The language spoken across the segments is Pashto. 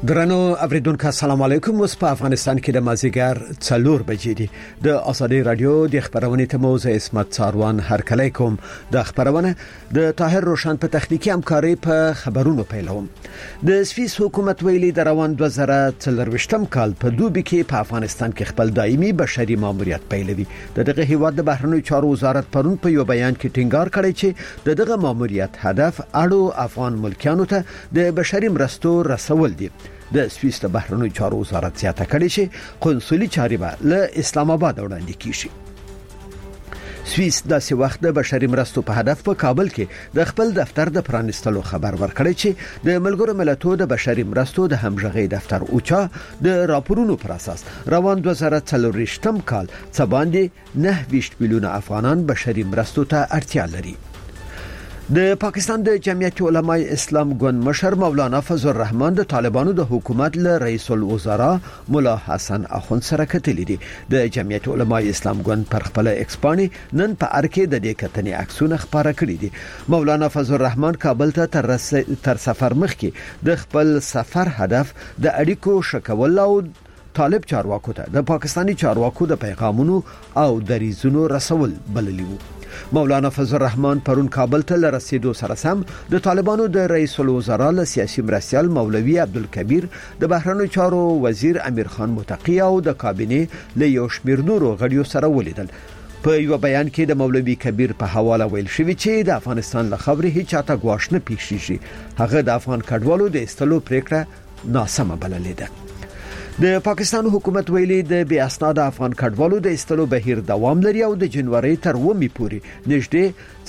درنو اوریدونکو السلام علیکم. اوس په افغانستان کې د مازیګر 4 بجې دي. د ازادي رادیو د خبرونې ته موزه اسمت څاروان هرکلی کوم. د خبرونه د طاهر روشن په تخنیکی همکاري په خبرونو پیلوم. د سویس حکومت ویلي د روان 2023م کال په دوبي کې په افغانستان کې خپل دایمي بشري ماموریت پیلوي. دغه هیواد د بهرنیو چارو وزارت پرون په یو بیان کې ټینګار کړی چې دغه ماموریت هدف اړو افغان ملکیانو ته د بشري مرستو رسول دي. د سویس د بهرنیو چارو وزارت زیاته کړی چې قونسلي چارې به له اسلام آباد وړاندې کیږي. سویس د څه وخت د بشري مرستو په هدف په کابل کې د خپل دفتر د پرانستلو خبر ورکړی چې د ملګرو ملتونو د بشري مرستو د همغږي دفتر اوچا د راپورونو پر اساس روان 2023م کال څه باندې 9 میلیون افغانان بشري مرستو ته اړتیا لري. د پاکستان د جمعیت علماء اسلام ګوند مشر مولانا فضل الرحمن د طالبانو د حکومت له رئیس الوزرا مولا حسن اخوند سره کتلې دي. د جمعیت علماء اسلام ګوند پر خپل ایکسپانی نن په ارکه د دې کتنې عکسونه خبره کړې دي. مولانا فضل الرحمن کابل ته تر سفر مخکې د خپل سفر هدف د اړیکو شکول او طالب چارواکو ته د پاکستانی چارواکو د پیغامونو او دریزونو رسول بللی وو. مولانا فضل الرحمن پرون کابل ته رسیدو سره سم د طالبانو د رئیس الوزرا له سیاسي مرستیال مولوی عبدالکبیر د بهرنیو چارو وزیر امیر خان متقی او د کابینې له یو شمېر نورو غړیو سره ولیدل. په یو بیان کې د مولوی کبیر په حواله ویل شوی چې د افغانستان له خبرې هیڅ چاته غواړ نه پیښیږي. هغه د افغان کډوالو د استلو پریکړه ناسمه بللې ده. د پاکستان حکومت ویلي د بی اسناد افغان کډوالو د استلو بهیر دوام لري او د جنوري تر 2 پورې نږدې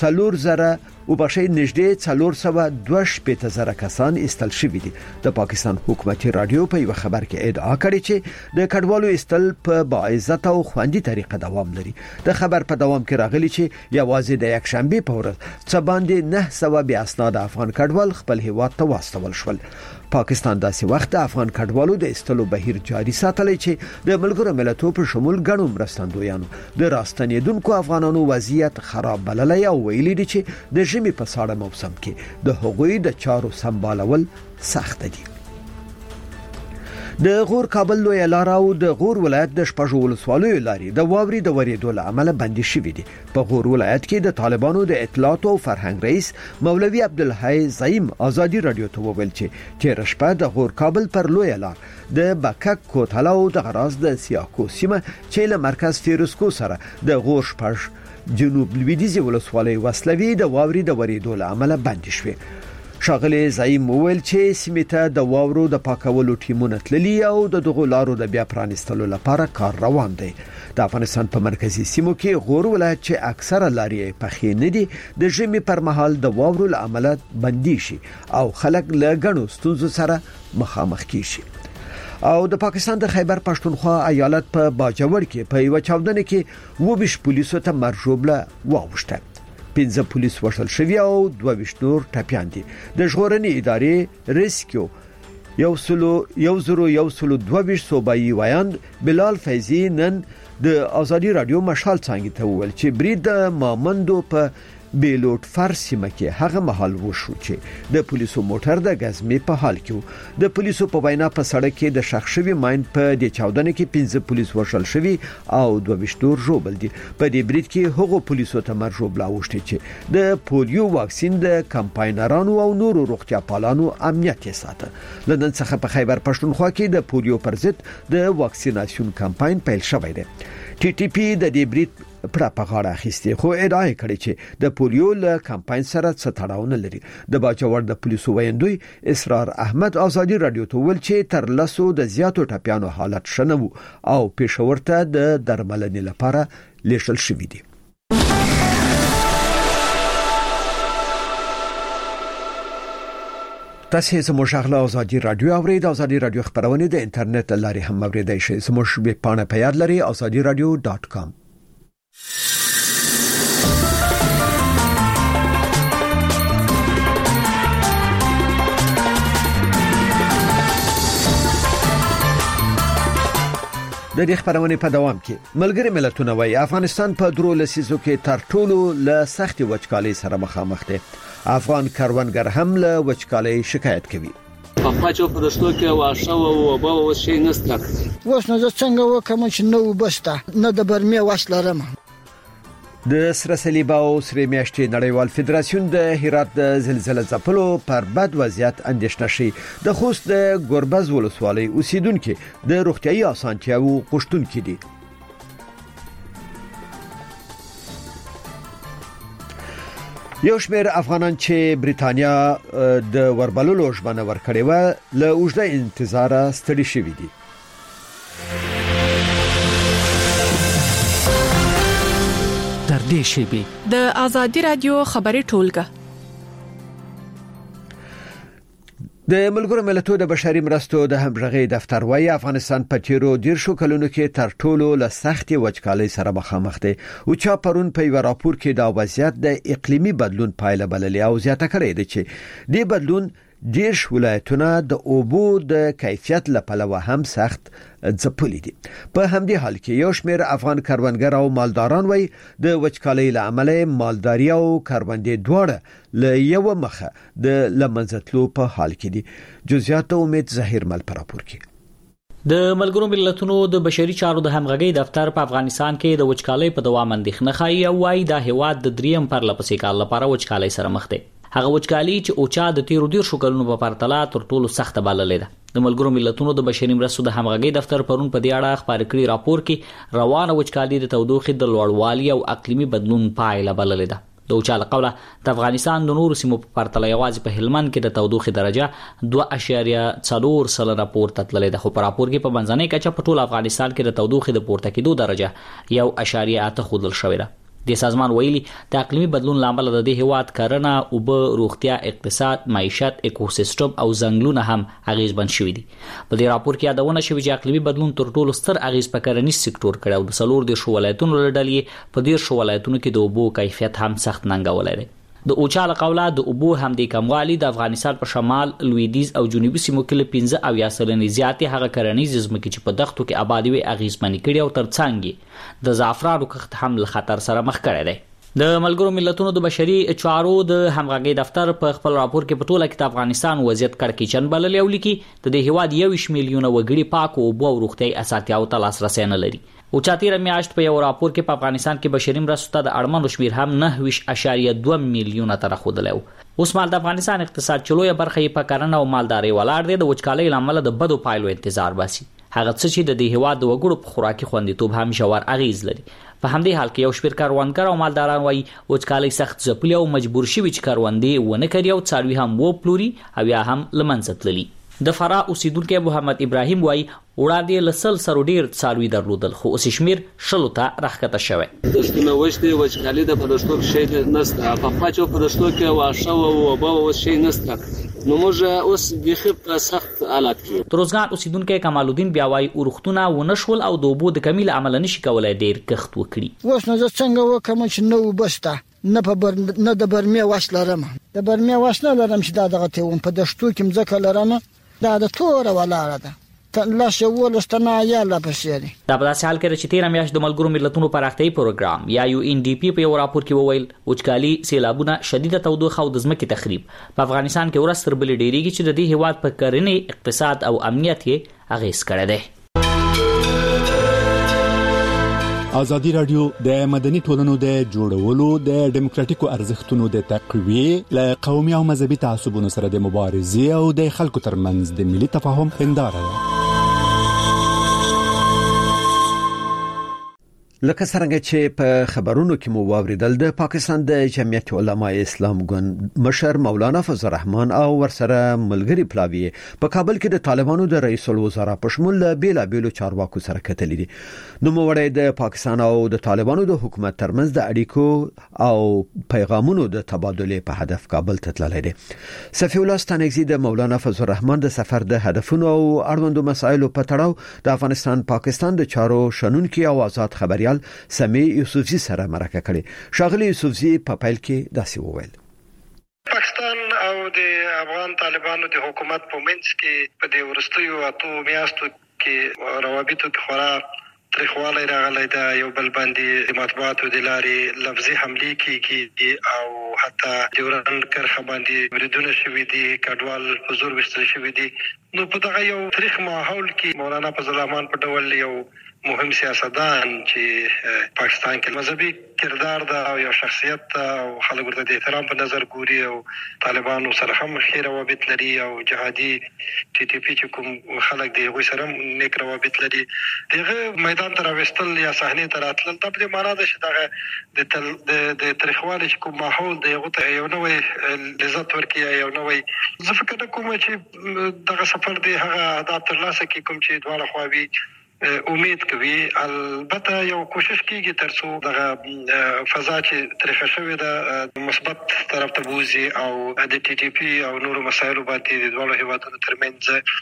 400 کسان استل شوي دي. د پاکستان حکومتي رادیو په یو خبر کې ادعا کړې چې د کډوالو استل په باعزت او خوندي طریقه دوام لري. د خبر په دوام کې راغلي چې یوازې د یک شنبه په ورځ څه باندې 900 بی اسناد افغان کډوال خپل هیواد ته واستول شول. پاکستان داسې وخت د افغان کډوالو د استلو بهیر جاري ساتلی چې د ملګرو ملتونو په شمول ګڼو مرستندویانو د راستنیدونکو افغانانو وضعیت خراب بللی او ویلي دي چې د ژمي په ساړه موسم کې د هغوی د چارو سمبالول سخت دي. د غور کابل لوی لار او د غور ولایت د شپږو ولسوالیو لارې د واوري د ورېدو له امله بندي شوې دي. په غور ولایت کې د طالبانو د اطلاعات او فرهنګ رئیس مولوی عبدالحی زعیم ازادي رادیو ته وویل چې تیر شپه د غور کابل پر لوی لار د بکک کوتل او د غراز د سیاکو سیمه چې له مرکز فیروزکو سره د غور شپږ جنوب لویدیځ ولسوالۍ وسلوي د واوري د ورېدو له امله بندي شوې. شاغلی زعیم وویل چې سیمه ته د واورو د پاکولو ټیمونه تللي او د دغو لارو د بیا پرانستلو لپاره کار روان دی. د افغانستان په مرکزی سیمو کې غور ولایت چې اکثره لارې پخې نه دي د ژمي پر مهال د واورو له امله بندي شي او خلک له غنو ستونزو سره مخامخ کیږي. او د پاکستان د خیبر پښتونخوا ایالت په باجوړ کې په یو چاودنه کې 22 پولیسو ته مرجوبله واوښته. 15 پولیس وشل شوی او 22 نور ټپیان دي. د ژغورنې ادارې ریسکیو یو زرو 22 صوبایي وایاند بلال فیضی نن د ازادي رادیو مشال څنګه ته وویل چې برید مامندو په بیلوټ فارسیمه کې هغه محل وشو چې د پولیسو موټر د غزمې په حال کې د پولیسو په وینا په سړک کې د شخصي ماین په د چاودنه کې 15 پولیس وشل شوی او 22 نور ژوبل دي. په دې برید کې هغه پولیسو ته مرجوب لاوښتي چې د پولیو واکسین د کمپاینرانو او نورو روغتیا پالانو امنیت یې ساته. لندن څخه په خیبر پښتونخوا کې د پولیو پر ضد د واکسیناسیون کمپاین پیل شوی دی. ټي ټي پی د دې برید پر پغاړه اخیستي خو ادعا کړې چې د پولیو له کمپاین سره څه تړاو نه لري. د باجوړ د پولیسو ویندوی اسرار احمد ازادي رادیو ته ویل چې تر لسو د زیاتو ټپیانو حالت شنو او پېښور ته د درملنې لپاره لیږل شوی دی. تاسو زموږ غلا ازادي رادیو اورید. ازادي رادیو خبرونه د انټرنیټ لاري هم اوریدئ شئ. زموږ ویب پاڼه په یاد لرئ azadiradio.com. د دې خبرونه په دوام کې ملګری ملتونه وايي افغانستان په درو لسیزو کې تر ټولو له سختي وچکالۍ سره مخامخ دی. افغان کاروانګر هم له وچکالۍ شکایت کوي. په پاچو پرشتو کې واښه او اوبه او شي نسته. اوس نو څنګه وکم چې نو وبسته نه د برمه واش لرم. د سره صلیب او سره میاشتې نړیوال فدراسیون د هرات د زلزلې ځپلو پر بد وضعیت اندېښنه شي. د خوست د ګوربز ولسوالۍ اوسیدونکو د روغتيایي اسانتیاو غوښتونکو دي. یو شمېر افغانان چې بریتانیا د وربللو ژمنه ورکړې و له اوږده انتظار ستړي شوي دي. تر دې شی د آزادي رادیو خبري ټولګه د ملګرو ملتونو د بشري مرستو د همغږي دفتر وايي افغانستان په تیرو 10 کلونو کې تر ټولو له سختي وچکالۍ سره مخامخ دی او چا پرون په یو راپور کې دا وضعیت د اقلیمي بدلون پایله بللې او زیاته کړې ده چې د بدلون ډیر ولایتونه د اوبو د کیفیت لپاره هم سخت ځپلي دي. په همدې حال کې یو شمېر افغان کروندګر او مالداران وایي د وچکالۍ له امله مالداري او کروندې دواړه له یو مخه د لمنځتلو په حال کې دي. جزئیات امید ظاهر مل پر راپور کې د ملګرو ملتونو د بشري چارو د همغږي دفتر په افغانستان کې د وچکالۍ په دوام اندېښنه ښایي او وايي د هیواد د دریم پر لپسې کال لپاره وچکالۍ سره مخ دی. هغه وچکالي چې اوچا د تیرو 10 کلونو په پرتله تر ټولو سخت بللې ده. د ملګرو ملتونو د بشري مرستو د همغږي دفتر پرون په دې اړه خبري کړی راپور کې روانه وچکالي د تودوخې د لوړوالي او اقلیمي بدلون پایله بللې ده. د اوچا لقوله د افغانستان د نورو سیمو په پرتله یوازې په هلمند کې د تودوخې درجه 2.4 سلنه پورته تللې ده. خو په راپور کې په منځنۍ کچه په ټول افغانستان کې د تودوخې د پورته کېدو درجه 1.8 خودل شوې ده. د سازمان ویلي د اقلیمي بدلون لامل د دې هواد کرنه او به روغتیا اقتصاد معیشت اکوسیستم او ځنګلونه هم اغیزمن شوي دي. په دې راپور کې یادونه شوې چې اقلیمي بدلون تر ټولو ستر اغیز په کرنیز سکتور کړی او د څلور د ولایتونو لړلې په دې ولایتونو کې د اوبو کیفیت هم سخت ننګولای دی. د اوچا لقوله د اوبو هم د کموالي د افغانستان په شمال لویدیز او جنوبي سیمو کې 15 او یا سلنې زیاتې هغه کرنیز ځمکې چې په دښتو کې آبادی وي اغیزمن کړي او ترڅنګ د زعفرانو کښت هم له خطر سره مخ کړی دی. د ملګرو ملتونو د بشري چارو د همغږي دفتر په خپل راپور کې په ټوله کې د افغانستان وضعیت کړکېچن بللی او لیکي د دې هواد 1 میلیونه وګړي پاک اوبو او روغتیايي اسانتیاو ته لاسرسي نه لري. او چاتیره میاشت په یو راپور کې په افغانستان کې بشري مرستو ته د اړمنو شمیر هم 9.2 میلیونه تر خوده لو. اوس مال د افغانستان اقتصاد چلوې برخه یې په کرنه او مالداري ولاړ دی. د وچکالۍ لامل د بدو پایلو انتظار باسي. هغه څه چې د دې هواد د وګړو په خوراکي خوندیتوب هم ژور اغیز لري. په همدې حال کې یو شمېر کروندګر او مالداران وایي وچکالۍ سخت ځپلي او مجبور شوي چې کروندې ونه کړي او څاروي هم وپلوري او یا هم لمنځه تللي. د فرا اوسیدونکو محمد ابراهیم وایي وړاندې لسل سر ډیر څاروي درلودل خو اوس شمیر شلو ته راخته شوی. د شنو وچکالۍ د پرشتو شي نسته. په پاچو پرشتو کې واښه او اوبه او شي نسته. نو موږ اوس د سخت حالات کې. تروزګان اوسیدونکو کمال الدین بیا وایي ورختونه ونشول او د اوبو د کمیل عمل نشي کولای ډیر کښت وکړي. اوس نو څنګه وکم چې نو وبسته نه د برمه واش لرم. د برمه واش نه لرم چې دا دغه ته په دشتو کې مزکه لرم. دا د تور ولاړه ده لا شول استنا یا لا بشری. دا په داسې حال کې چې 13 میاشت د ملګرو ملتونو پراختیايي پروګرام یا UNDP په یو راپور کې وویل وچکالي سیلابونه شدیده تودوخه او د ځمکې تخریب په افغانستان کې ورستر بل ډیریږي چې د دې هواد په کرنې اقتصاد او امنیت یې اغیز کړی دی. ازادي رادیو د مدني ټولنو د جوړولو د دیموکراتیکو ارزښتونو د تقویه له قومي او مذهبي تعصبونو سره د مبارزې او د خلکو ترمنځ د ملي تفاهم هنداره ده. لکه څنګه چې په خبرونو کې مو واوریدل د پاکستان د جمعیت علماء اسلام ګوند مشر مولانا فضل الرحمن او ورسره ملګری پلاوی په کابل کې د طالبانو د رئیس الوزرا په شمول بیلا بیلو چارواکو سره کتلې دي. نو موړې د پاکستان او د طالبانو د حکومت ترمنځ د اړیکو او پیغامونو د تبادلې په هدف کابل ته تللی دی. صفی الله ستانګزی د مولانا فضل الرحمن د سفر د هدفونو او اړوندو مسایلو په تړاو د افغانستان پاکستان د چارو شنونکي او آزاد خبريال سمي یوسفزي سره مرکه کړي. شاغلي یوسفزي په پیل کې داسې وویل: پاکستان او د افغان طالبانو د حکومت په منځ کې په دې ورستیو اتو میاشتو کې روابطو کې خورا تاریخواله راغلی دا یو بل باندې د مطبوعاتو د لارې لفظي حملې کیږي او حتی ډیورنډ کرښه باندې بریدونه شوي دي، کډوال په زور ویشتل شوي دي. نو په دغه یو تاریخ ماحول کې مولانا فضل الرحمن په ډول یو مهم سیاستدان چې پاکستان کې مذهبي کردار ده او یو شخصیت ده او خلک ورته د احترام په نظر ګوري او طالبانو سره هم ښه روابط لري او جهادي ټي ټي پی چې کوم خلک دی هغوی سره هم نیک روابط لري. دغه میدان ته راوستل یا صحنې ته راتلل دا په دې معنا ده چې دغه د تاریخوالي چې کوم ماحول دی هغه ته یو نوی لذت ورکړي، یو نوی زه فکر کوم چې دغه سفر دی هغه اهداف ترلاسه کړي کوم چې دواړه خواوې امید کوي. البته یو کوشش کیږي ترڅو دغه فضا چې طرحه شوې ده مثبت طرف ته بوزي او د ټي ټي پی او نورو مسایلو باندې د دوه هیوادونو ترمنځ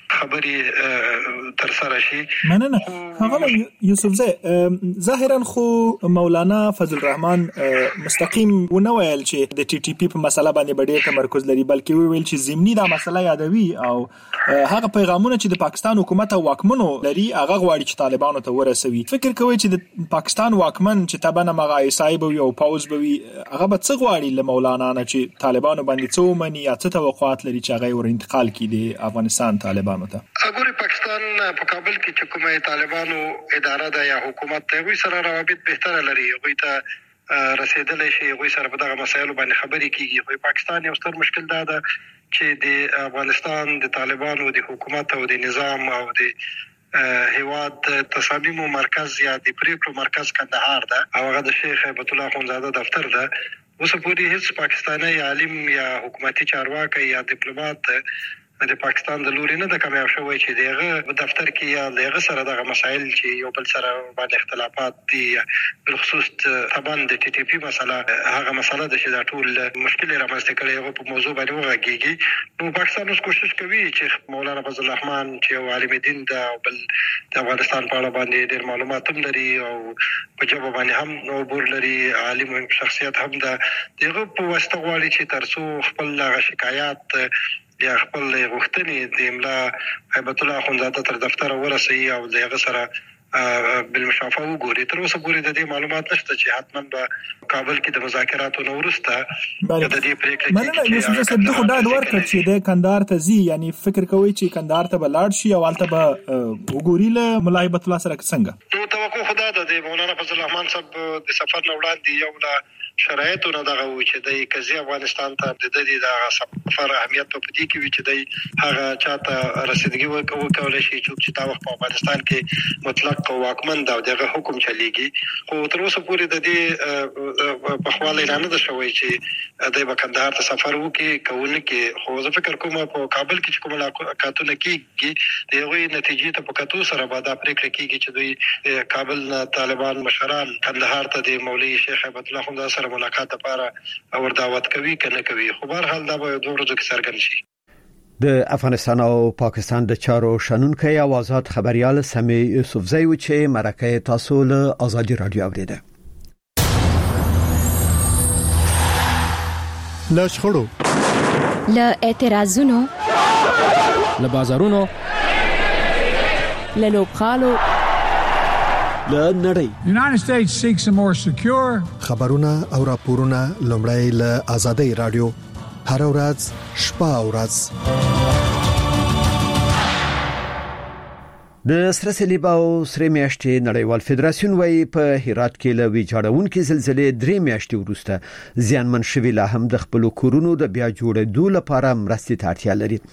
خبري تر سره شي. مننه. هغه یوسف زه ظاهرا خو مولانا فضل الرحمن مستقیم ونه ویل چې د ټي ټي پی په مسله باندې ډېر تمرکز لري، بلکې ویل چې ضمني دا مسله یادوي او هغه پیغامونه چې د پاکستان حکومت او واکمنو لري هغه غواړي چې طالبانو ته ورسوي. فکر کوي چې د پاکستان واکمن چې تبانه مغایسای به او پاوز به هغه به څه غواړي له مولانا نه چې طالبانو باندې څه ومني یا څه توقعات لري چې هغه ور انتقال کړي د افغانستان طالبانو ته. اګوره پاکستان په کابل کې چې کومه طالبانو اداره ده یا حکومت ته وي سره روابط بهتره لري، هغه ته رسیدلای شي، هغه سره په دغه مسایلو باندې خبرې کیږي. خو پاکستان یو ستر مشکل ده چې د افغانستان د طالبانو د حکومت او د نظام او د هیواد تصامیم مرکز یا د پریکړو مرکز کندهار ده او هغه د شیخ هیبت الله اخوندزاده دفتر ده. اوس پورې هیڅ پاکستاني عالم یا حکومتي چارواکي یا ډیپلوماټ د پاکستان د لوري نه د کامیاب شوی چې دغه دفتر کې یا دغه سره دغه مسایل چې یو بل سره باندې اختلافات دي، بالخصوص طبعا د ټي ټي پی مسله هغه مسله ده چې دا ټول مشکل رامنځته کړي هغه په موضوع باندې وغږیږي. نو پاکستان اوس کوشش کوي چې مولانا فضل الرحمن چې یو عالم دین ده او بل د افغانستان په اړه باندې ډېر معلومات هم لري او په ژبه باندې هم عبور لري، عالم شخصیت هم ده، دغه په واسطه غواړي چې ترڅو خپل شکایات یا خپل غوښتنې د املا هیبت الله اخوندزاده تر دفتر ورسي او دغه سره بالمشافه وګوري. تر اوسه پورې د دې معلومات نشته چې حتما به کابل کې د مذاکراتو نو وروسته د دې پریکړې مننه. یوسف زه دغه ډاډ ورکړ چې د کندهار ته ځي، یعنی فکر کوي چې کندهار ته بلاړ شي او البته به وګوري له مولا هیبت الله سره څنګه. نو توقع خدا ده د مولانا فضل الرحمن صاحب د سفر نه وړاندې یو لا شرایطونه دغه و چې د کزي افغانستان ته د دې د سفر اهمیت په دې کې وي چې د هغه چاته رسیدګي وکولای شي چې تا وخت په افغانستان کې مطلق واکمن دا دغه حکم چلیږي. خو تر اوسه پورې د دې په خواله اعلان نه شوی چې د کندهار ته سفر وکړي کوونه کې. خو زه فکر کوم په کابل کې چې کوم ملاقاتونه کیږي د هغوی نتیجې ته په کتو سره به دا پریکړه کیږي چې دوی کابل نه طالبان مشران کندهار ته د مولوي شیخ هیبت الله اخوندزاده ملاقات لپاره اور دعوت کوي کنه کوي. خو بهر حال دا به دوه ورځې کې څرګند شي. د افغانستان او پاکستان د چارو شنونکي او آزاد خبريال سمي یوسفزی و چې مرکه تاسو له آزادي رادیو اوریده. له شخړو، له اعتراضونو، له بازارونو، له لوبخالو، له نړۍ. United States seeks a more secure خبرونه او راپورونه لومړی له آزادي رادیو هر ورځ شپه او ورځ. د سره صلیب او سره میاشتې نړیوال فدراسیون وايي په هرات کې له ویجاړونکو زلزلې 3 میاشتې وروسته زیانمن شوي لا هم د خپل کورونو د بیا جوړېدو لپاره مرستې ته اړتیا لري.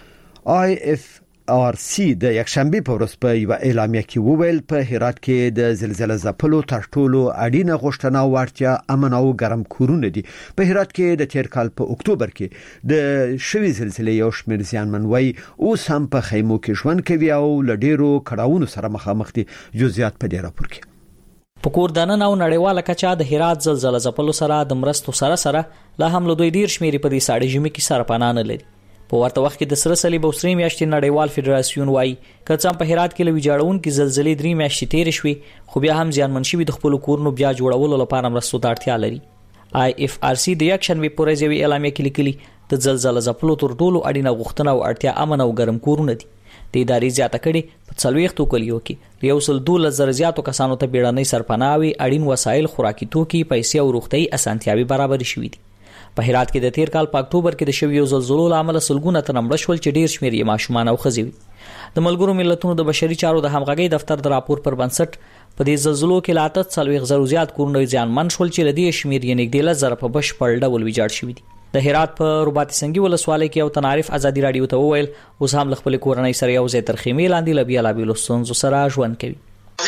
IFRC د یکشنبه په ورځ په یو اعلامیه کې وویل په هرات کې د زلزلې ځپلو تر ټولو اړینه غوښتنه ورتیا امن او ګرم کورونه دي. په هرات کې د تیر کال په اکتوبر کې د شوي زلزلې یو شمېر زیانمن وای اوس هم په خیمو کې ژوند کوي او لډیرو کړهونو سره مخامخ دي. جزئیات په دې راپور کې. په کوردانن او نړیواله کچا د هرات زلزلې ځپلو سره د مرستو سره لا هم له دوی ډیر شمېر په دې ساړه ژمي کې سره پناه نه لري. په ورته وخت کې د سره صلیب او سره میاشتې نړیوال فدراسیون وايي کڅم په هرات کې لوي جوړون کې زلزلې 3 میاشتې تیر شوي خو بیا هم زیانمن شوي د خپل کورونو بیا جوړولو لپاره مرستو ته اړتیا لري. IFRC د یکشنبه په ورځ یو اعلامیه کې لیکلي د زلزلې ځپلو تر ټولو اړینه غوښتنه او اړتیا امن او ګرم کورونه دي. د ادارې زیاته کړي په 40 کلیو کې یو سل 12 زیاتو کسانو ته بیړنۍ سرپناوي اړین وسایل خوراکي توکي پیسې او روغتي اسانتیاوي برابر شوي دي. په هرات کې د تیر کال په اکتوبر کې د شویو زلزلو لامل سلګونه تن مړ شول چې ډیر شمېر یې ماشومان او ښځې وي. د ملګرو ملتونو د بشري چارو د همغږۍ دفتر د راپور پر بنسټ په دې زلزلو کې لا 40,000 زیات کورونه زیانمن شول چې لدی شمېر یې نږدې 1000 په بشپړ ډول ویجاړ شوي دي. د هرات په رباط سنگي ولسوالۍ کې یو تنعرف ازادي رادیو ته وویل اوس هم خپل کورنۍ سره یو ځای تر خیمې لاندې لبیا لابیلو ستونزو سره ژوند کوي.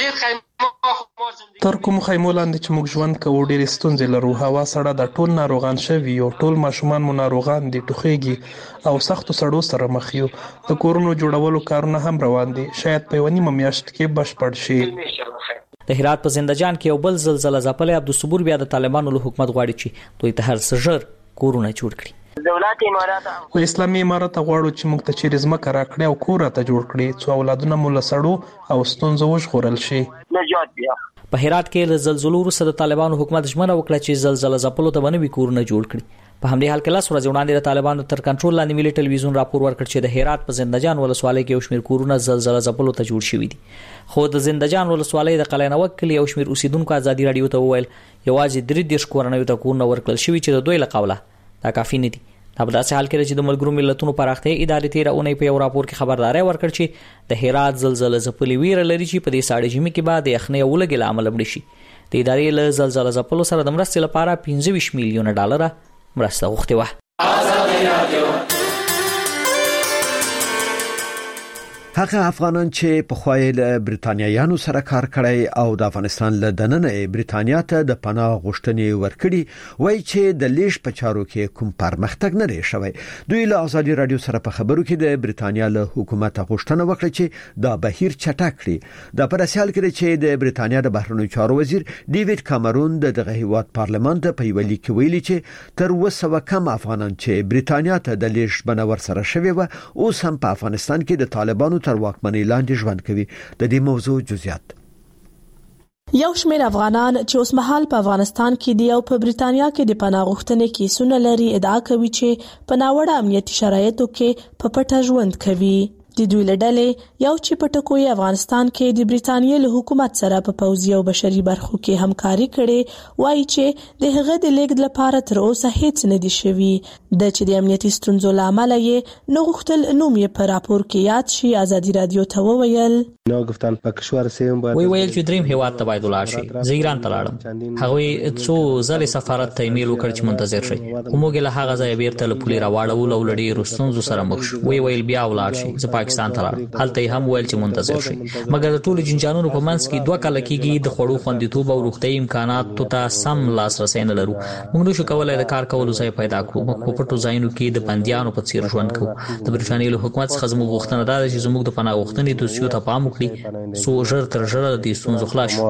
تر کوم خیمو لاندې چې موږ ژوند کوو ډېرې ستونزې لرو. هوا سړه ده، ټول ناروغان شوي یو، ټول ماشومان مو ناروغان دي، ټوخېږي او سختو سړو سره مخ یو. د کورونو جوړولو کارونه هم روان دي، شاید په 1 میاشت کې بشپړ شي. د هرات په زندهجان کې یو بل زلزلہ ځپلی عبدالصبور بیا د طالبانو له حکومت غواړي چې دوی ته هر څه ژر کورونه جوړ کړي. دولت امارات له اسلامي امارات غواړو چې موږ ته چیرې ځمکه راکړي او کور ته جوړ کړي څو اولادونه مو له سړو او ستونزو وژغورل شي. په هرات کې له زلزلو وروسته د طالبانو حکومت ژمنه وکړه چې زلزلہ ځپلو ته به نوي کورونه جوړ کړي. په همدې حال کې لاس ورځ وړاندې د طالبانو تر کنټرول لاندې ملي ټلویزیون راپور ورکړ چې د هرات په زندهجان ولسوالۍ کې یو شمېر کورونه زلزلہ ځپلو ته جوړ شوي دي. خو د زندهجان ولسوالۍ د قلعه نوک کلي یو شمېر اوسیدونکو ازادي رادیو ته وویل یوازې 33 کورنیو ته کورونه ورکړل شوي چې د دوی له قوله دا کافي نه دي. دا په داسې حال کې چې د ملګرو ملتونو پراختیا ادارې تیر اونۍ په یو راپور کې خبرداري ورکړ چې د هرات زلزلہ ځپلې ویره لري چې په دې ساړه ژمي کې بعد یخنۍ او لګي لامل مړ شي. د ادارې له زلزلہ ځپلو سره د مرستې لپاره 25 میلیونه ډالر مرسته غوښتې وه. هغه افغانان چې په خوایل برتانیایانو سره کار کړی او د افغانستان له دننه برتانیا ته د پناه غوښتنې ورکړي وایي چې د لیش په چارو کې کوم پرمختګ نه لري شوی. دوی له ازادي رادیو سره په خبرو کې د برتانیا له حکومت غوښتنه وکړه چې دا بهیر چټک کړي. د پرسیال کې چې د برتانیا د بهرنیو چارو وزیر ډیوډ کامرون دغه هیواد پارلمان ته په ویلي کې ویلي چې تر 200 کم افغانان چې برتانیا ته د لیش بنور سره شوی و اوس هم په افغانستان کې د طالبانو تر واکمنۍ لاندې ژوند کوي. د دې موضوع جزئیات یو شمېر افغانان چې اوس مهال په افغانستان کې دي او په برتانیا کې د پناه غوښتنې کیسونه لري ادعا کوي چې په ناوړه امنیتي شرایطو کې په پټه ژوند کوي. د دوی لړلې یو چې په ټکوي افغانستان کې د برتانیې له حکومت سره په پوځي او بشري برخو کې همکاري کړي وایي چې د هغه د لیږد لپاره تر اوسه هیڅ نه دي شوي. د چې د امنیتي ستونزو لامل یې نو غوښتل نوم یې په راپور کې یاد شي. ازادي رادیو ته وویل وی ویل چې دریم هیواد ته باید ولاړ شي. زه ایران ته لاړم. هغوی څو ځلې سفارت ته ایمیل وکړ چې منتظر شي. موږ له هغه ځای بیرته له پولي راوړو او لړۍ ستونزو سره مخ شو. وی ویل بیا ولاړ شي. پاکستان ته لاړ. هلته هم ویل چې منتظر شي. مګر د ټولو جنجالونو په منځ کې 2 کال کېږي د خوړو خوندیتوب او روغتي امکاناتو ته سم لاسرسي نه لرو. موږ نشو کولای د کار کولو ځای پیدا کړو. موږ په پټو ځایونو کې د بنديانو په څیر ژوند کوو. د برتانیې له حکومت څخه زموږ غوښتنه ده چې زموږ د پناه غوښتنې دوسیو ته پام وکړي سو ژر تر ژره د ستونزو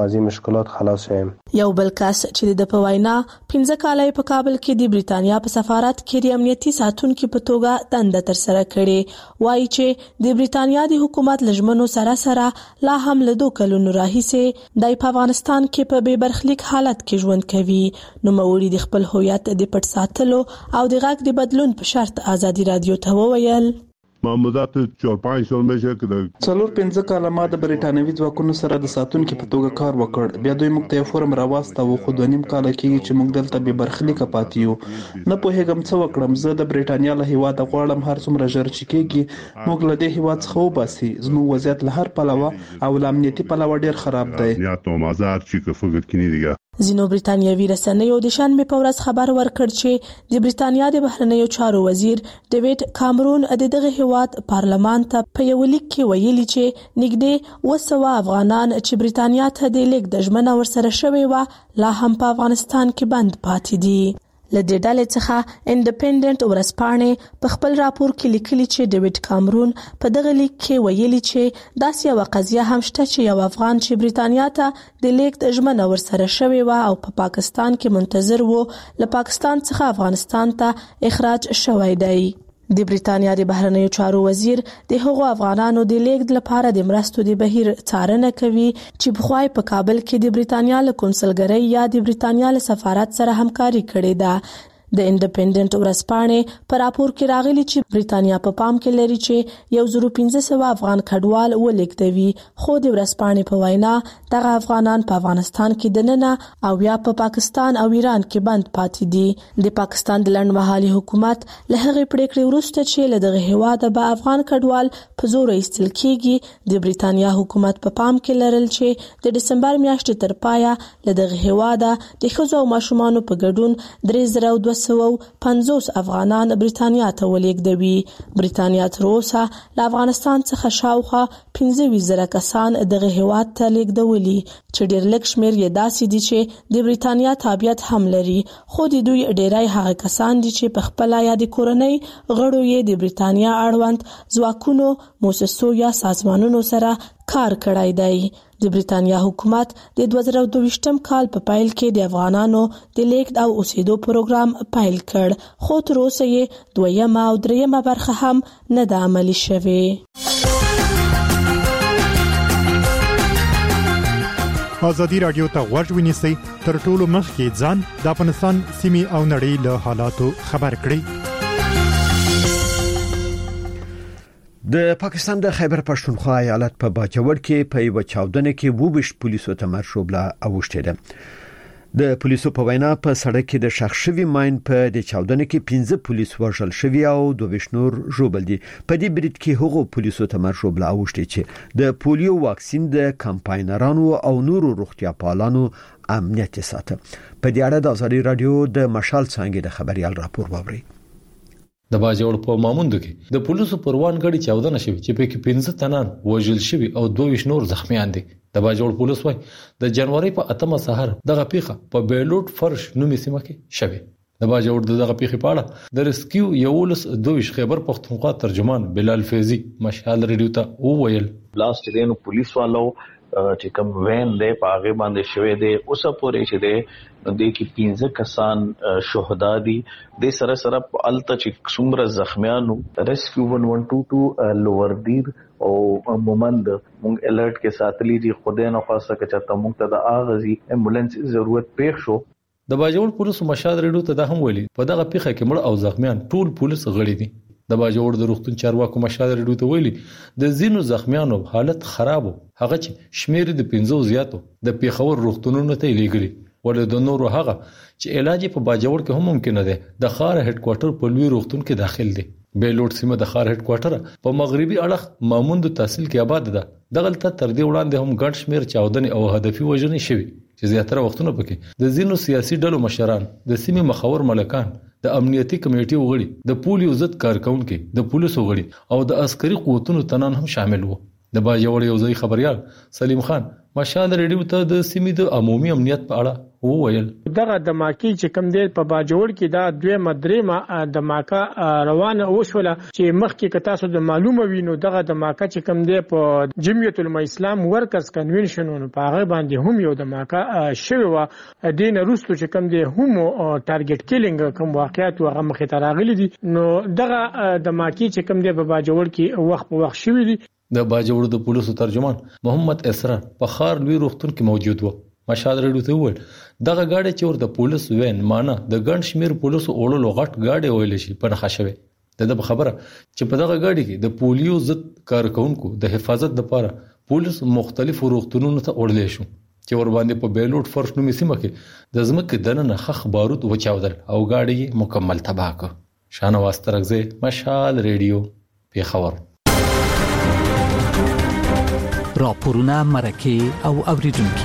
خلاص شي. یو بل کس چې د په وینا 15 کال په کابل کې د برتانیا په سفارت کې د امنیتي ساتونکو په توګه دنده تر سره کړې وایي چې د برتانیا د حکومت لجمنو سره لا هم له 2 کلونو راهیسې د افغانستان کې په بے برخلیک حالت کې ژوند کوي. نو موري د خپل هویت د پټ ساتلو او د غږ د بدلون په شرط ازادي رادیو ته وویل معمولات 4-5 سال میشه که 4-5 کاله ما د بریټانوي ځواکونو سره د ساتونکو په توګه کار وکړ. بیا دوی موږ ته فورم راوسته او خو 2.5 کال کېږي چې موږ دلته به برخلیک پاتې یو. نه پوهېږم څه وکړم. زه د بریټانیا له هیواد غواړم هر څومره ژر چې کېږي موږ له دې هیواد څخه وباسي. زموږ وضعیت له هر پلوه او امنیتي پلوه ډیر خراب دی. یا تو مازار چې فکر کینی دیګه ځینو برتانیوي رسنیو د شنبه په ورځ خبر ورکړ چې د برتانیا د بهرنیو چارو وزیر ډیوډ کامرون دغه هیواد پارلمان ته په یو لیک کې ویلي چې نږدې 200 افغانان چې برتانیا ته د لیږد ژمنه ورسره شوې و لا هم په افغانستان کې بند پاتې دي. لدې ډلې څخه انډیپندنت ورځپاڼې په خپل راپور کې لیکلي چې ډیوډ کامرون په دغه لیک کې ویلي چې داسې یو قضیه هم شته چې یو افغان چې برتانیا ته د لیږد ژمنه ورسره شوې و او په پاکستان کې منتظر و له پاکستان څخه افغانستان ته اخراج شوی دی. د برتانیا د بهرنیو چارو وزیر د هغو افغانانو د لیږد لپاره د مرستو د بهیر څارنه کوي چې بخوای په کابل کې د برتانیا له کنسولګرۍ یا د برتانیا له سفارت سره همکاري کړې ده. د انډیپندنت ورځپاڼې پر راپور کې راغلي چې بریټانیا په پام کې لري چې 1500 افغان کډوال ولیکدوي، خو د ورځپاڼې په وینا دغه افغانان په افغانستان کې دننه او یا په پاکستان او ایران کې بند پاتې دي. د پاکستان د لنډمهالي حکومت له هغې پریکړې وروسته چې له دغه هیواده به افغان کډوال په زور ایستل کیږي، د بریټانیا حکومت په پام کې لرل چې د دسمبر میاشتې تر پایه له دغه هیواده د ښځو او ماشومانو په ګډون 3250 افغانان بریټانیا ته ولیږدوي. بریټانیا تر اوسه له افغانستان څخه شاوخوا 15,000 کسان دغه هیواد ته لیږدولي چې ډېر لږ شمېر یې داسې دي چې د بریټانیا تابعیت هم لري، خو د دوی ډېری هغه کسان دي چې په خپل یا د کورنۍ غړو یې د بریټانیا اړوند ځواکونو، موسسو یا سازمانونو سره کار کړی دی. د بریټانیا حکومت د 2022 کال په پیل کې د افغانانو د لیږد او اوسېدو پروګرام پیل کړ، خو تر اوسه یې 2م او 3مه برخه هم نه ده عملي شوې. ازادي رادیو ته غوږ ونیسئ، تر ټولو مخکې ځان د افغانستان سیمې او نړۍ له حالاتو خبر کړئ. د پاکستان د خیبر پښتونخوا ایالت په باجوړ کې په یو چاودنه کې 22 پولیسو ته مرشوبله اوښته ده. د پولیسو په وینا په سړک کې د شخص شوی ماین په د چاودنه کې 15 پولیس وژل شوی او 22 نور ژوبل دي. په دې برید کې هغو پولیسو ته مرشوبله اوښته چې د پولیو واکسین د کمپاینرانو او نورو روغتیا پالانو امنیت ساته. په دې اړه د ازادي رادیو د مشال څنګه د خبريال راپور ووري. د باجوړ په ماموند کې د پولیسو پروان غړي چاودنه شوی چې په کې 15 تنان وژل شوی او 22 نور زخمیان دي. د باجوړ پولیس وایي د جنوري په 8مه سحر دغه پیښه په بیلوټ فرش نومي سیمه کې شوی. د باجوړ دغه پیښه په اړه د ریسکیو یولس 22 خیبر پښتونخوا ترجمان بلال فیضی مشال ریډیو ته وویل بلاست دینو پولیس والو چې کوم وین دی په هغه باندې شوی دی اوسه پورې چې دی د کی 15 کسان شهدا دي. د سره سره الته چې څومره زخمیانو ریسکیو 1122 لوردیر او مومند مونږ الرټ کې ساتلی دي. خدای نه خواسته چې ته مونږ ته د اغازي امبولانس ضرورت پېښ شو. د باجوړ پولیسو مشال ریډیو ته دا هم ویلي په دغه پیښه کې مړ او زخمیان ټول پولیس غړي دي. د باجوړ د روغتون چارواکو مشال ریډیو ته ویلي د زینو زخمیانو حالت خراب هغه چې شمیر د 15 زیاتو د پیښور روغتونونو ته لیږلي، ولې د نورو هغه چې علاج په باجوړ کې هم ممکن دی د خار هډ کوارټر په لوی روغتون کې داخل دي. بیلوټ سیمه د خار هډ کوارټر په مغربي اړخ ماموند تحصیل کې آباد ده. دغلته تر دې وړاندې هم ګډ شمیر چاودنې او هدفي وژنې شوي چې زیاتره وختونه پکې د زینو سیاسي ډلو مشران، د سیمې مخور ملکان، د امنیتي کمیټې وغړي، د پولیو ضد کارکونکو، د پولیسو وغړي او د عسکري قوتونو تنان هم شامل وو. د باجوړ یو ځای خبريال سلیم خان مشال ریډیو ته د سیمې د عمومي امنیت په اړه وویل دغه دماکي چې کم دی په باجوړ کې دا 2 دماکا روانه وشوله چې مخکې ک تاسو د معلومه وینو دغه دماکا چې کم دی په جمعیت العلماء اسلام ورکرز کنونشنونو په هغه باندې هم یو دماکا شوی و. دین روستو چې کم دی هم ټارګټ کیلینګ کوم واقعیت هغه مخې ته راغلي دي. نو دغه دماکي چې کم دی په باجوړ کې وخت په وخت شوی دي. د باجوړ د پولیسو ترجمان محمد اسرار په خار لوی روغتون کې موجود و. مشال ریډیو ته وویل دغه گاډي چې ور د پولیس وین مانه د ګڼ شمیر پولیسو اورلو غټ گاډي ویل شي په نخښه شوی. د خبره چې په دغه گاډي کې د پولیو ضد کارکونکو د حفاظت لپاره پولیس مختلف روغتونونو ته وړل شو چې ور باندې په بیلوټ فرش نومي سیمه کې د زمکه دننه خخ بارود وچاودل او گاډي مکمل تباہ کړ. شانواز ترغزه مشال ریډیو پیښور. راپورونه مرکه او اوریدونکو.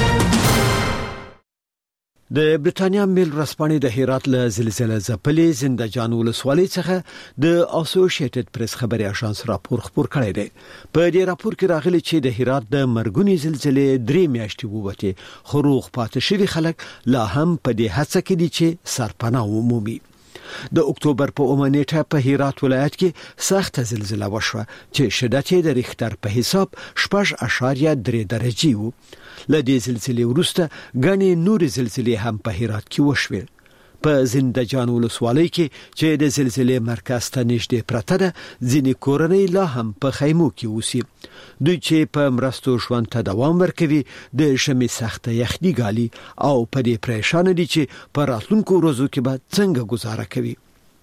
د بریټانیا میل رسپانې د هرات له زلزلې ځپلې زندهجان ولسوالۍ څخه د اسوسییټډ پریس خبري اژانس راپور خبر کړی دی. په دې راپور کې راغلي چې د هرات د مرګونی زلزلې 3 میاشتې ووته، خو روغ پاتې شوی خلک لا هم په دې هڅه کې دي چې سرپناه ومومي. د اکتوبر په اومنیټه په هرات ولایت کې سخت زلزلہ وشوه چې شدت یې د ریختر په حساب 6.3 درجه وو. لدې زلزلې وروسته غني نور زلزلې هم په هرات کې وشوه. په زندجان ولسوالۍ کې چې د زلزلې مرکز ته نږدې پرته ده ځینې کورنۍ لا هم په خیمو کې اوسي. دوی چې په مرستو ژوند ته دوام ورکوي د ژمي سخته یخني ګالي او په دې پریشان دي چې په راتلونکو ورځو کې به څنګه گزاره کوي.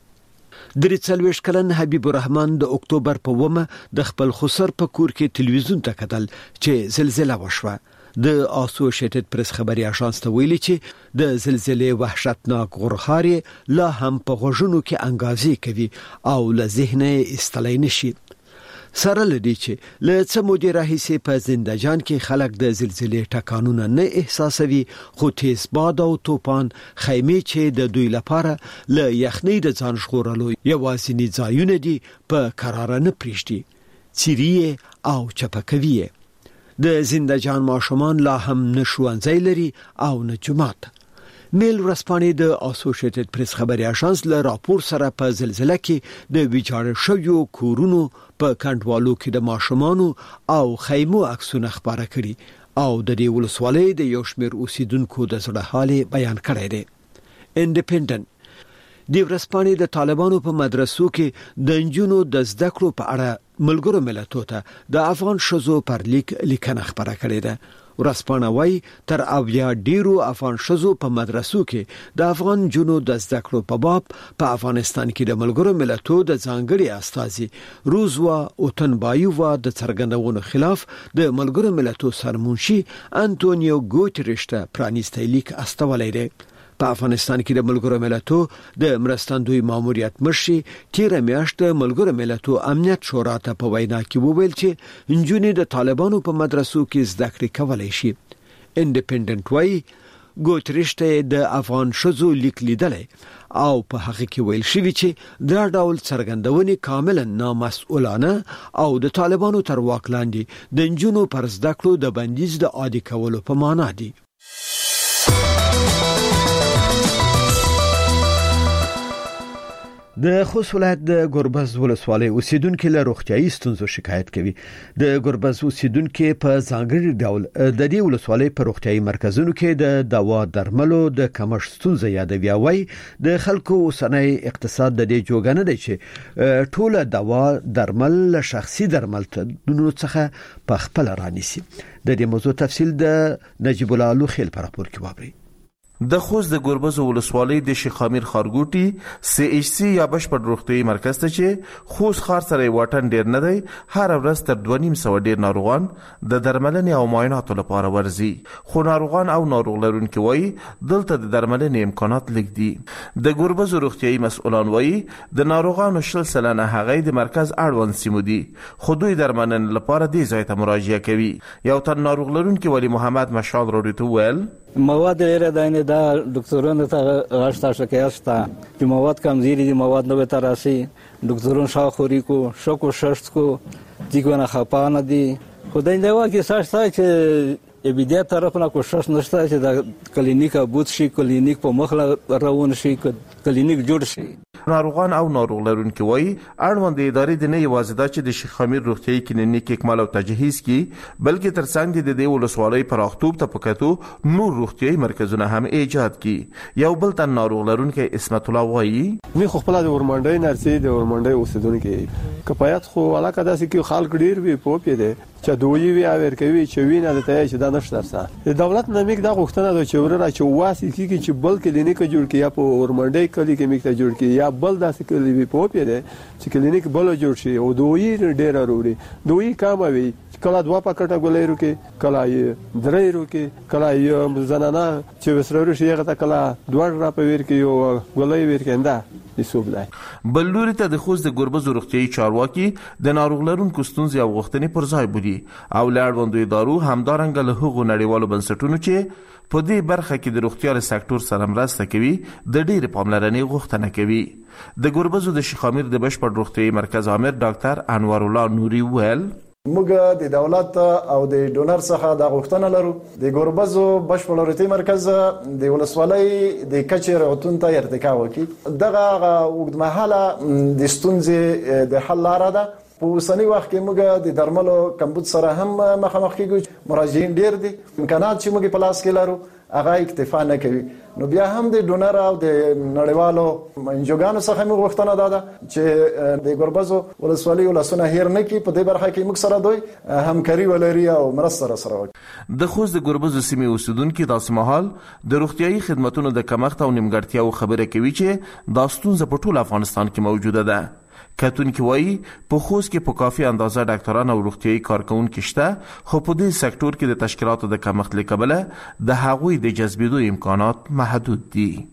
43 کلن حبیب الرحمن د اکتوبر په 1 د خپل خسر په کور کې تلویزیون ته کتل چې زلزلہ وشوه. د اسوسییټډ پریس خبري اژانس ته ویلي چې د زلزلې وحشتناک غرخاري لا هم په غوږونو کې انګازې کوي او له ذهنه استلای نشي. سره لدی چې له څه مودې راهیسې په زندجان کې خلک د زلزلې ټکانونه نه احساسوي، خو تیز باد او طوفان خیمې چې د دوی لپاره له یخنۍ د ځان ژغورلو یوازینی ځایونه دي په قرار نه پریږدي، چیرې او چپکوي. د زندجان ماشومان لا هم نه ښوونځی لري او نه جومات. میل ورځپاڼې د اسوسییټډ پریس خبري اژانس له راپور سره په زلزلہ کې د ویجاړ شویو کورونو په کندوالو کې د ماشومانو او خیمو عکسونه خبره کړي او د دې ولسوالۍ د یو شمېر اوسیدونکو د زړه حال بیان کړی دی. انډیپندنت د ورځپاڼې د طالبانو په مدرسو کې د نجونو د زده کړو په اړه ملګرو ملتونو ته د افغان ښځو پر لیکنه خبره کړې ده. ورځپاڼه وايي تر اویا ډیرو افغان ښځو په مدرسو کې د افغان جنو د زده کړو په باب په افغانستان کې د ملګرو ملتونو د ځانګړي استازي روزوا اوتنبایووا د څرګندونو خلاف د ملګرو ملتونو سرمنشي انټونیو ګوتریش ته پرانیستی لیک استولی دی. په افغانستان کې د ملګرو ملتونو د مرستندوی ماموریت مشر تیر میاشت د ملګرو ملتونو امنیت شورا ته په وینا کې وویل چې نجونې د طالبانو په مدرسو کې زده کړې کولای شي. انډیپندنت وايي ګوتریش ته د افغان ښځو لیک لیدلی او په هغه کې ویل شوی چې دا ډول څرګندونې کاملا نامسؤلانه او د طالبانو تر واک لاندې د نجونو پر زده کړو د بندیز د عادي کولو په معنا دي. د خوست ولایت د ګربز ولسوالۍ اوسیدونکو له روغتیايي ستونزو شکایت کوي. د ګربز اوسیدونکو په ځانګړي ډول د دې ولسوالۍ په روغتیايي مرکزونو کې د دوا درملو د کمښت ستونزه یادوي. وایي د خلکو اوسنۍ اقتصاد د دې جوګه نه دی چې ټول دوا درمل له شخصي درملتونونو څخه په خپل رانیسي. د دې موضوع تفصیل د نجیب الله لوخیل په راپور کې وابري. د خوست د ګربز ولسوالۍ د شیخ امیر خارګوټي سی ایچ سی یا بشپړ روغتیايي مرکز ته چې خوست ښار سره واټن ډیر نه دی، هر ورځ تر 2.5 ډیر ناروغان د درملنې او معایناتو لپاره ورځي، خو ناروغان او ناروغ لرونکي وایي دلته د درملنې امکانات لږ دي. د ګربز روغتیايي مسؤلان وایي د ناروغانو 40% هغه د مرکز اړوند سیمو دي، خو دوی درملنې لپاره دې ځای ته مراجعه کوي. یو تن ناروغ لرونکي ولی محمد مشال راډیو ویل مواد لري داینه دا دکتورانو ته غشتا شکایت چې مواد کمزوري دي، مواد نو به تراسي دکتورون شاخوري کو شکو ششت کو دیګونه خپانه دي. خدای دې واکه ساشته چې بیا طرف نه کوشش نشته چې د کلینیک ابوت شي، کلینیک په مخ روان شي، کلینیک جوړ شي. ناروغان او ناروغ لرونکي وایي اړوند ادارې د نه یوازې دا چې د شیخ امیر روغتیايي کلینیک اکمال او تجهیز کی بلکې ترڅنګ د دې ولسوالۍ پراختوب ته پکاتو نور روغتیايي مرکزونه هم ایجاد کی. یو بل تن ناروغ لرونکي اسمت الله وایي وی خو خپل د ورمنډي نرسي د ورمنډي اوسیدونکو کفایت خو علاقه داسې کې خلک ډیر وی پوپې دي چې دوی وی اور کوي چې وینه د ته چې دا نشته سره د دولت نمیک دا غوښتنه ده چې ورته چې واسي کیږي چې بل کلینیک جوړ کړي یا په ورمنډي کلی کې میکته جوړ کړي یا بل داسې کلی وی پوپې دي چې کلینیک بل جوړ شي او دوی ډیر وروړي دوی کاموي کله دوا پکټه ګولې روکي کله یې درې روکي کله یې زنانه چې وسرور شي هغه کله دوړ را پویر کې یو ګولې ور کېندا بل لوري ته د خوست د ګربز روغتیايي چارواکي د ناروغ لرونکو ستونزې او غوښتنې پر ځای بودي او لاړوندوي دارو همدارنګه له هغو نړیوالو بنسټونو چې په دې برخه کې د روغتیا سکتور سره مرسته کوي د ډېر پاملرنې غوښتنه کوي. د ګربز د شیخ امیر د بشپړ روغتیايي مرکز امیر ډاکټر انور الله نوري ویل موږ د دولت او د ډونر څخه د غوښتنه لرو د ګربز بشپړ روغتیايي مرکز د ولسوالۍ د کچې رغتون ته ارتقا وکړي. دغه اوږدمهاله د ستونزې د حل لاره ده. په اوسنی وخت کې موږ د درملو کمبود سره هم مخامخ کیږو، مراجعین ډیر دي، امکانات چې موږ په لاس کې لرو هغه اکتفا نه کوي. نو بیا هم د ډونر او د نړیوالو انجوګانو څخه موږ غوښتنه ده چې د ګربزو ولسوالۍ ولسونه هیر نه کی په دې برخه کې موږ سره دوی همکاري ولري او مرسته سره وکړي. د خوست د ګربزو سیمې اوسیدونکو داسې مهال د روغتيایي خدماتو د کمښت او نیمګړتیاو خبره کوي چې دا ستونزه په ټول افغانستان کې موجوده ده. کتونکي وایي په خوست کې په کافي اندازه ډاکټران او روغتيایي کارکونکي شته، خو په دې سکتور کې د تشکیلاتو د کمښت له کبله د هغوی د جذبېدو امکانات محدود دي.